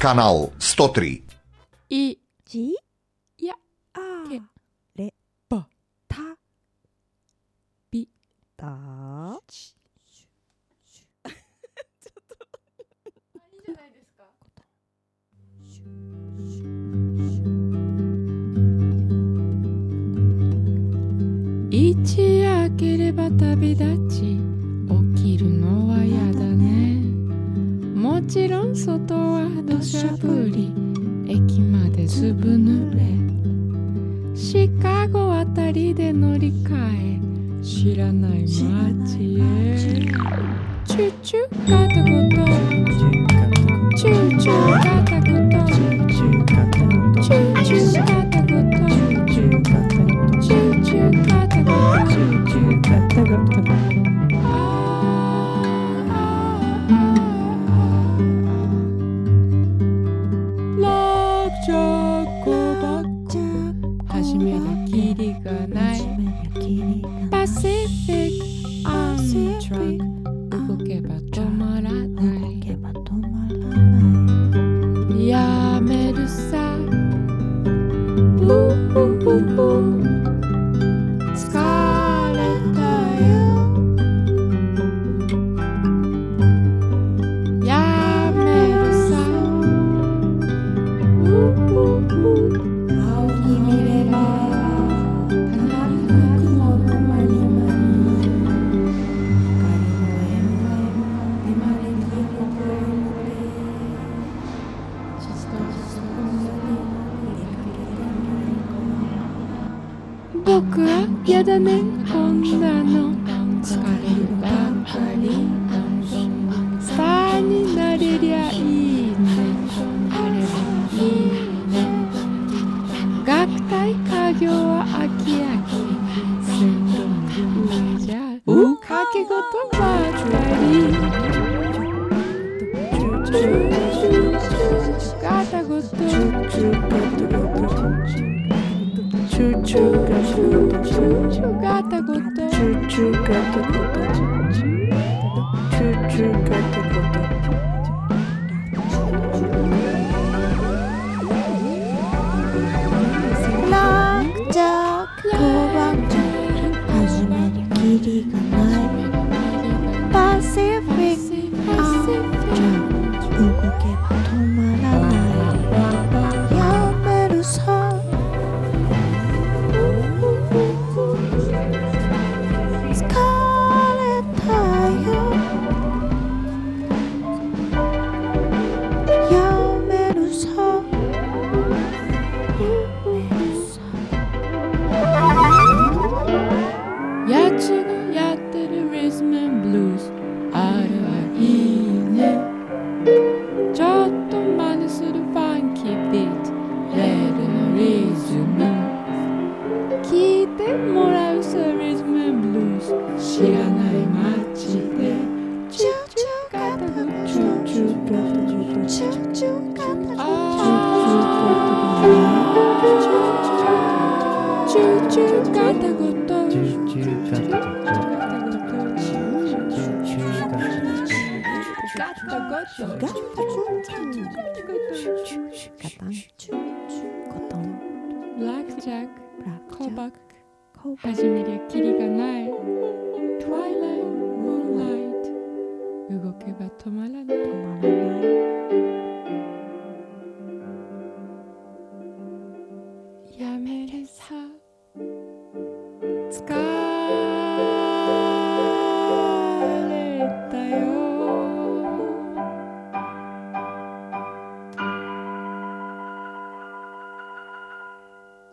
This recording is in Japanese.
Kanál 103. I J Ja A Ke ればたびたいいじゃないですか。一夜明ければ旅立ち起きるのはやだね。もちろん外は土砂降り駅までずぶ濡れシカゴあたりで乗り換え知らない街へチューチューガタゴトチューチューガタゴトチューチューガタゴトチューチューガタゴトチューチューガタゴトロックジャックバック始めるきりがないパシフィックアントラック動けば止まらないやめるさウ疲れたよやめるさ青に見ればたまにの雲のまにまに光の円盤手までにここへ向けちょっとそこまで出かけてみないか僕はやだねこんなの疲れるばかりスターになれりゃいいねあれはいいね学隊家業は飽き飽き線路の上じゃ掛け事ばっかりガタゴトガタゴトラックジャックコバック始めるきりがないパシフィックアントラック動けば止まらないやめるさ疲れたよやめるさやつがやってるリズムブルースあれはいいねちょっと真似するファンキービートレールのリズム聞いてもらうさリズムブルース知らない街でチューチューガタゴチューチューガタゴチューチューガタゴチューチューガタゴトブラックジャックコバック始めりゃキリがない Twilight Moonlight 動けば止まらないやめるさ疲